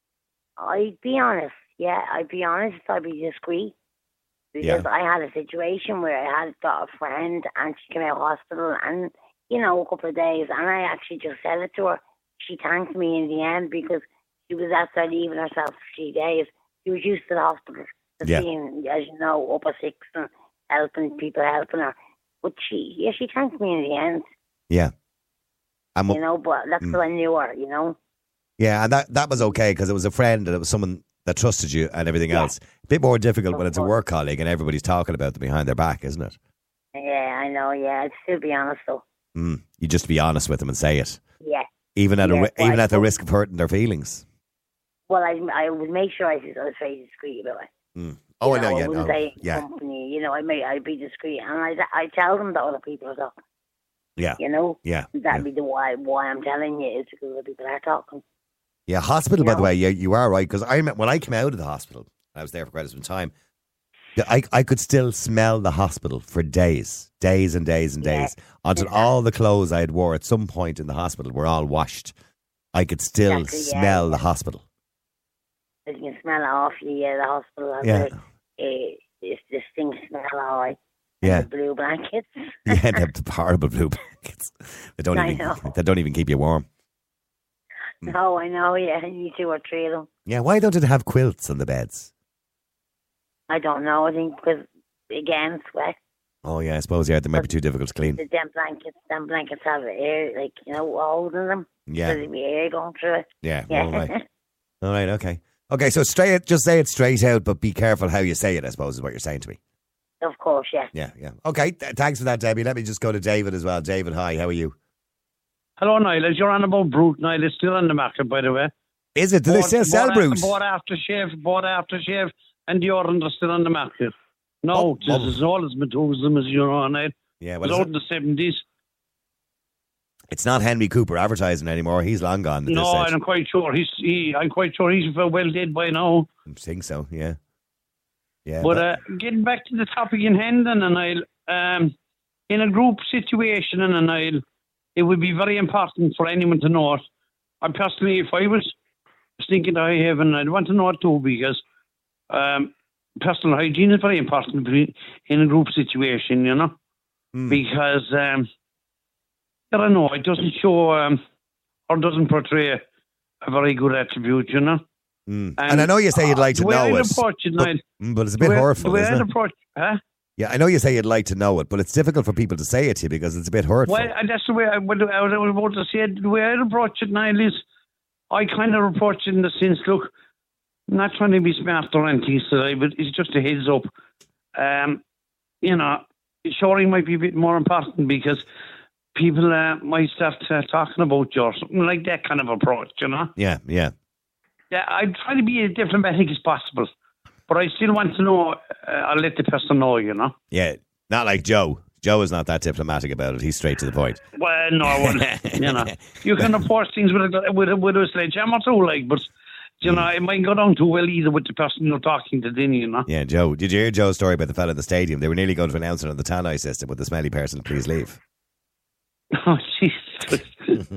I'd be honest. Yeah, I'd be honest. I'd be discreet. Because yeah. I had a situation where I had got a friend and she came out of hospital and, you know, a couple of days, and I actually just said it to her. She thanked me in the end because she was after leaving herself for three days. She was used to the hospital, the yeah. scene, as you know, upper six and helping people, helping her. But she, yeah, she thanked me in the end. Yeah. I'm, you know, but that's mm. how I knew her, you know. Yeah, and that, that was okay because it was a friend and it was someone that trusted you and everything yeah. else. A bit more difficult of when it's course. a work colleague and everybody's talking about them behind their back, isn't it? Yeah, I know, yeah. I'd still be honest, though. Mm. You just be honest with them and say it. Yeah. Even at, yeah, a, even I at the risk of hurting their feelings. Well, I I would make sure I was, I was very discreet about it. Mm. Oh, you I know, know, yeah. I wouldn't no. say yeah. company, you know, I may, I'd be discreet. And I I tell them that other people are talking. Yeah. You know? Yeah. That'd yeah. be the why why I'm telling you is because other people are talking. Yeah, hospital, you by know? the way, yeah, you are right. Because I remember when I came out of the hospital, I was there for quite some time, I, I could still smell the hospital for days, days and days and days, yeah, until exactly. all the clothes I had wore at some point in the hospital were all washed. I could still exactly, smell yeah. the hospital. You can smell it off you, yeah, the hospital has yeah. a, a, it's distinct smell, all right. Yeah. The blue blankets. yeah, the, the horrible blue blankets. They don't I even know. they don't even keep you warm. No, I know, yeah, you two or three of them. Yeah, why don't it have quilts on the beds? I don't know. I think because, again, sweat. Oh, yeah, I suppose, yeah, they might be too difficult to clean. The them blankets, them blankets have air, like, you know, holding them. Yeah. So there'd be air going through it. Yeah, yeah. all right. All right, okay. Okay, so straight, just say it straight out, but be careful how you say it, I suppose, is what you're saying to me. Of course, yeah. Yeah, yeah. Okay, th- thanks for that, Debbie. Let me just go to David as well. David, hi, how are you? Hello, Niall. As you're on about Brute, Niall, it's still on the market, by the way. Is it? Do they still sell Brute? Bought aftershave, bought aftershave, and deodorant are still on the market. No, oh, this oh. is all as Methuselah as you know, Niall. Yeah, well, it was out in the seventies. It's not Henry Cooper advertising anymore. He's long gone. At no, this stage. I'm quite sure he's. He, I'm quite sure he's well dead by now. I think so. Yeah. Yeah. But, but uh, getting back to the topic in hand, and Niall, um, in a group situation, and Niall, it would be very important for anyone to know it. I personally, if I was thinking I have, and I'd want to know it too, because um, personal hygiene is very important in a group situation, you know, mm. because um, I don't know, it doesn't show um, or doesn't portray a very good attribute, you know. Mm. And, and I know you say you'd like to know it, it but, but it's a bit way, hurtful, isn't it? Approach, huh? Yeah, I know you say you'd like to know it, but it's difficult for people to say it to you because it's a bit hurtful. Well, that's the way I, would, I was about to say it. The way I approach it, Niall, is I kind of approach it in the sense, look, I'm not trying to be smart or anything today, but it's just a heads up. Um, you know, shoring might be a bit more important because people uh, might start uh, talking about you or something like that kind of approach, you know? Yeah, yeah. Yeah, I try to be as diplomatic as possible. But I still want to know, uh, I'll let the person know, you know. Yeah, not like Joe. Joe is not that diplomatic about it. He's straight to the point. Well, no, I wouldn't. You know, you can approach things with a, with a, with a sledgehammer too, like, but, you know, it might go down too well either with the person you're talking to, then, you know. Yeah, Joe, did you hear Joe's story about the fella in the stadium? They were nearly going to announce it on the Tannoy system with the smelly person, please leave. Oh, Jesus.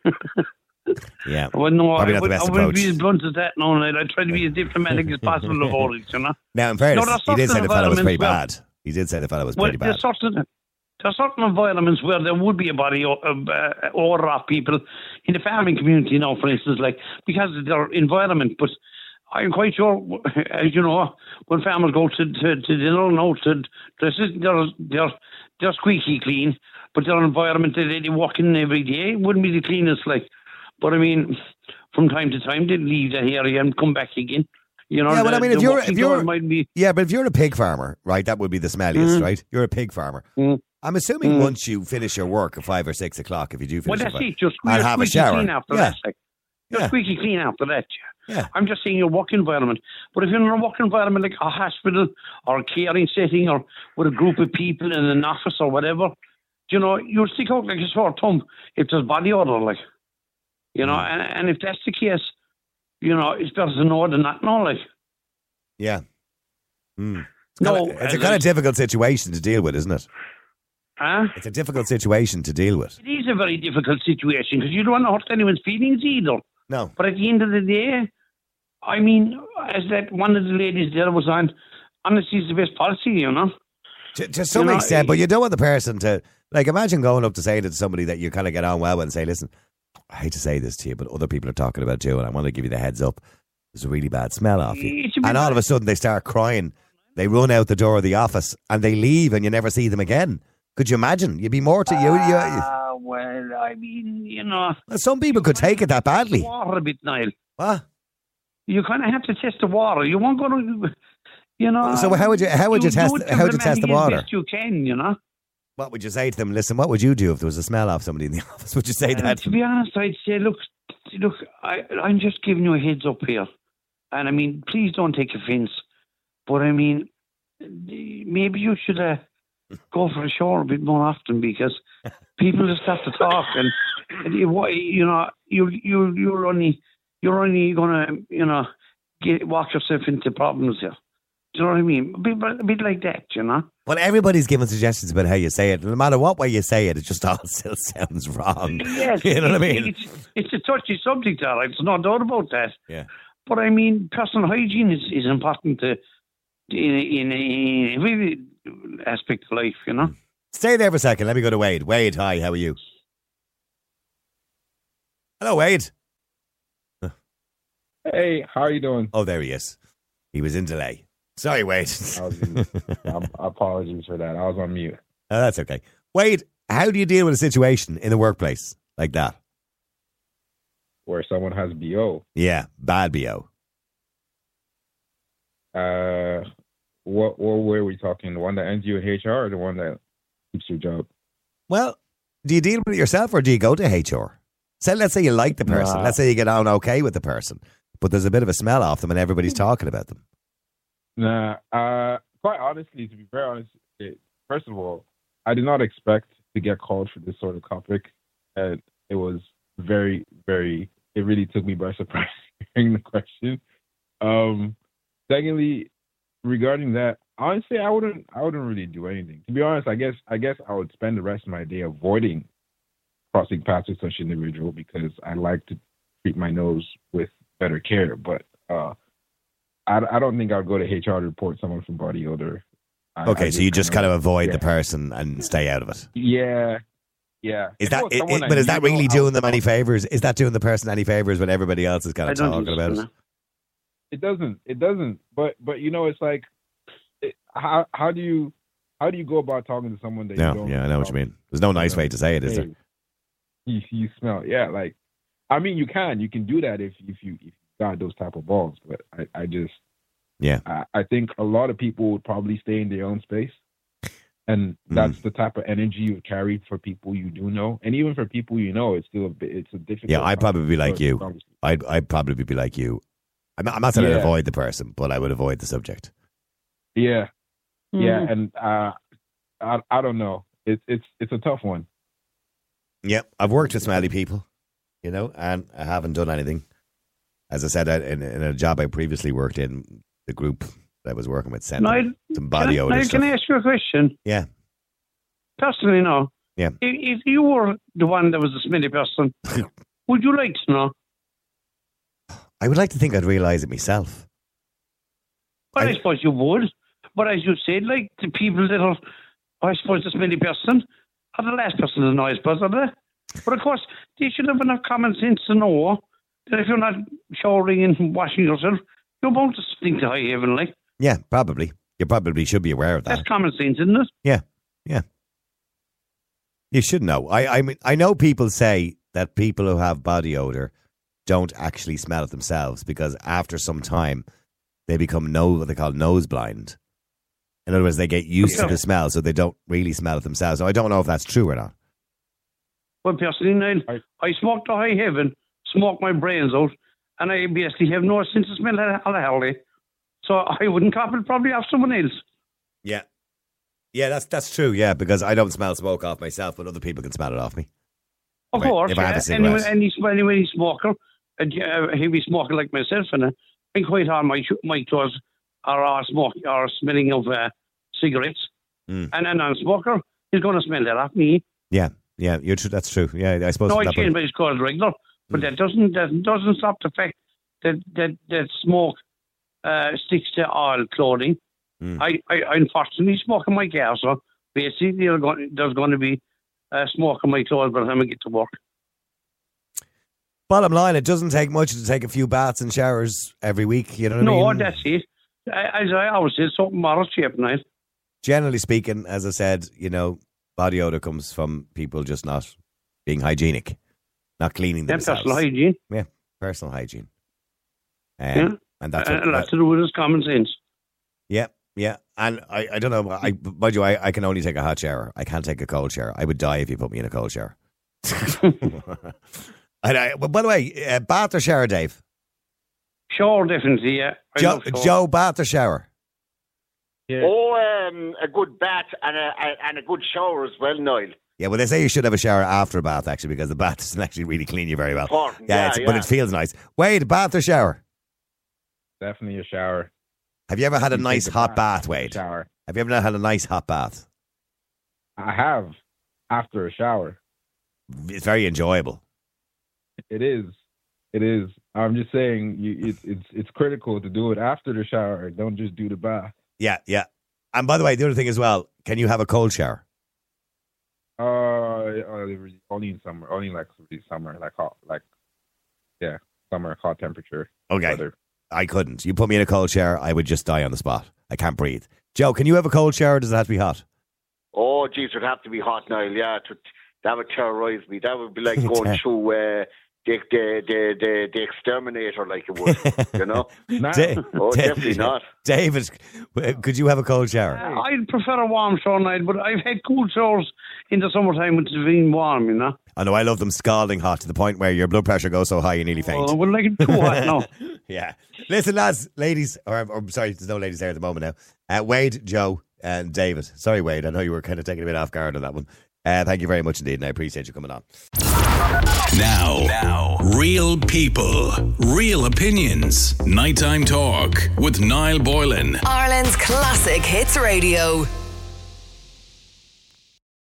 Yeah. Well, no, Probably I, not the would, best I wouldn't approach. be as blunt as that. No, I try to be as diplomatic as possible about it, you know. Now, in fairness, No, there's he did say certain the fellow was pretty environments bad. He did say the fellow was Well, pretty bad. there's certain, there's certain environments where there would be a body of uh, order of people in the farming community, you know, for instance, like, because of their environment. But I'm quite sure, as you know, when farmers go to, to, to dinner, no, to, they're, they're, they're, they're squeaky clean, but their environment that they walk in every day wouldn't be the cleanest, like. But I mean, from time to time, they'd leave that area and come back again. You know, yeah, well, the, I mean, the if you're, if walking you're, door might be, yeah, but if you're a pig farmer, right, that would be the smelliest, Mm. right? You're a pig farmer. Mm. I'm assuming Mm. once you finish your work at five or six o'clock, if you do well, finish, that's at five, it. You're, sque- I'd you're have a squeaky shower. clean after Yeah. that. Like. You're Yeah. squeaky clean after that. Yeah. Yeah. I'm just saying your work environment. But if you're in a work environment like a hospital or a caring setting or with a group of people in an office or whatever, you know, you'll stick out like a sore thumb if there's body odor, like. You know, Mm. and, and if that's the case, you know, it's better to know than not know, like. Yeah. Mm. No, It's a uh, kind of difficult situation to deal with, isn't it? Huh? It's a difficult situation to deal with. It is a very difficult situation because you don't want to hurt anyone's feelings either. No. But at the end of the day, I mean, as that one of the ladies there was on, honesty is the best policy, you know. To, to some You know, extent, but you don't want the person to, like, imagine going up to say to somebody that you kind of get on well with and say, listen, I hate to say this to you, but other people are talking about you and I want to give you the heads up. There's a really bad smell off you. It's a bit And all of a sudden they start crying. They run out the door of the office and they leave and you never see them again. Could you imagine? You'd be more to you. you Ah, well, I mean, you know. some people could take it that badly. Water a bit, Niall. What? You kind of have to test the water. You won't go to, you know. So how would you how would you, do test it how would you test the diplomatically as water? best you can, you know. What would you say to them? Listen, what would you do if there was a smell off somebody in the office? Would you say Uh, that? to be honest, I'd say, look, look, I, I'm just giving you a heads up here, and I mean, please don't take offence, but I mean, maybe you should uh, go for a shower a bit more often because people just have to talk, and, and you, you know, you you you're only you're only gonna you know get walk yourself into problems here. Do you know what I mean? A bit, a bit like that, you know. Well, everybody's giving suggestions about how you say it. No matter what way you say it, it just all still sounds wrong. Yes, you know what I mean? It's, it's a touchy subject, all right. There's no doubt about that. Yeah. But I mean, personal hygiene is, is important to, in, in, in every aspect of life, you know. Stay there for a second. Let me go to Wade. Wade, hi, how are you? Hello, Wade. Hey, how are you doing? Oh, there he is. He was in delay. Sorry, Wade. I was in, um, apologies for that. I was on mute. Oh, that's okay. Wade, how do you deal with a situation in the workplace like that? Where someone has B O. Yeah, bad B O. Uh, what what way are we talking? The one that ends you at H R or the one that keeps your job? Well, do you deal with it yourself or do you go to H R? So let's say you like the person. Nah. Let's say you get on okay with the person, but there's a bit of a smell off them and everybody's talking about them. Nah, uh, quite honestly, to be very honest, it, first of all, I did not expect to get called for this sort of topic. And it was very, very, it really took me by surprise hearing the question. Um, secondly, regarding that, honestly, I wouldn't, I wouldn't really do anything. To be honest, I guess, I guess I would spend the rest of my day avoiding crossing paths with such an individual because I like to treat my nose with better care. But, uh, I, I don't think I'd go to H R to report someone from body odor. I, Okay, I so you just kind of avoid yeah. the person and stay out of it. Yeah, yeah. Is If that? it was It, someone it- but is knew, that really I doing would- them any favors? Is that doing the person any favors when everybody else is kind I of don't talking think about so, it? no. It doesn't. It doesn't. But but you know, it's like, it, how how do you how do you go about talking to someone that you No, don't? yeah, I know what you mean. There's no nice way to say it, is there? Hey, You, you smell. Yeah, like, I mean, you can you can do that if if you if you got those type of balls. But I I just Yeah. I, I think a lot of people would probably stay in their own space. And Mm. that's the type of energy you carry for people you do know, and even for people you know, it's still a bit. It's a difficult. Yeah, I'd probably be like you. conversation. I'd I'd probably be like you. I'm not, I'm not saying I'd Yeah. avoid the person, but I would avoid the subject. Yeah, yeah, Mm. and uh, I I don't know. It's it's it's a tough one. Yeah, I've worked with smelly people, you know, and I haven't done anything. As I said, I- in, in a job I previously worked in, the group that I was working with sent Niall, some body can, I- odor Niall, stuff. can I ask you a question? Yeah. Personally, no. Yeah. If, if you were the one that was a smelly person, Would you like to know? I would like to think I'd realise it myself. Well, I, I- I suppose you would. But as you said, like, the people that are, I suppose the smelly person, are the last person to know, I suppose, are they? But of course, they should have enough common sense to know that if you're not showering and washing yourself, you're bound to stink to high heaven, like. Yeah, probably. You probably should be aware of that. That's common sense, isn't it? Yeah, yeah. You should know. I, I mean, I know people say that people who have body odor don't actually smell it themselves because after some time they become no what they call nose blind. In other words, they get used to the smell, so they don't really smell it themselves. So I don't know if that's true or not. Well, personally, Niall, I, I smoke to high heaven, smoke my brains out, and I basically have no sense of smell at all. So I wouldn't cop it probably off someone else. Yeah. Yeah, that's that's true, yeah, because I don't smell smoke off myself, but other people can smell it off me. Of If I- course, if I have a yeah. cigarette. Anyone, any, anyway, any smoker, a, a heavy smoker like myself, and uh, and quite all my my clothes are all smoking or smelling of uh, cigarettes. Mm. And a non-smoker is going to smell that off me. Yeah, yeah, you're true. That's true. Yeah, I suppose. No, I that change would- my clothes regular, but that doesn't that doesn't stop the fact that that that smoke uh, sticks to all clothing. Mm. I, I, I unfortunately smoke in my car, so basically there's going, there's going to be uh, smoke in my clothes by the time I get to work. Bottom line, it doesn't take much to take a few baths and showers every week. You know what No, I mean? that's it. I- As I always say, something model shape night. Generally speaking, as I said, you know, body odor comes from people just not being hygienic, not cleaning Yeah, themselves. personal hygiene. Yeah, personal hygiene. Um, Yeah. And that's and, what, and that's to do with his common sense. Yeah, yeah. And I, I don't know, I, mind you, I, I can only take a hot shower. I can't take a cold shower. I would die if you put me in a cold shower. and I, but by the way, uh, bath or shower, Dave? Sure, definitely, yeah. I Joe, love sure. Joe, bath or shower? Oh, um, a good bath and a, a and a good shower as well, Niall. Yeah, well, they say you should have a shower after a bath, actually, because the bath doesn't actually really clean you very well. Important, Yeah, yeah, it's, but yeah. it feels nice. Wade, bath or shower? Definitely a shower. Have you ever had a You nice take a hot bath, bath, Wade? shower. Have you ever had a nice hot bath? I have after a shower. It's very enjoyable. It is. It is. I'm just saying, you, it, it's it's critical to do it after the shower. Don't just do the bath. Yeah, yeah. And by the way, the other thing as well, can you have a cold shower? Uh, only in summer. Only like really summer, like hot, like yeah, summer hot temperature. Okay. weather. I couldn't. You put me in a cold shower, I would just die on the spot. I can't breathe. Joe, can you have a cold shower or does it have to be hot? Oh, geez, it would have to be hot, Niall. Yeah, to, that would terrorise me. That would be like going through uh, the, the the the the exterminator, like it would. You know? Da- oh, Da- definitely not. David, could you have a cold shower? I'd prefer a warm shower night, but I've had cool showers in the summertime when it's been warm, you know. I know, I love them scalding hot to the point where your blood pressure goes so high you nearly faint. Oh, I wouldn't like it too hot, no. Yeah. Listen, lads, ladies, or, or I'm sorry, there's no ladies there at the moment now. Uh, Wade, Joe, and David. Sorry, Wade, I know you were kind of taking a bit off guard on that one. Uh, thank you very much indeed, and I appreciate you coming on. Now, now, real people, real opinions. Nighttime Talk with Niall Boylan. Ireland's classic hits radio.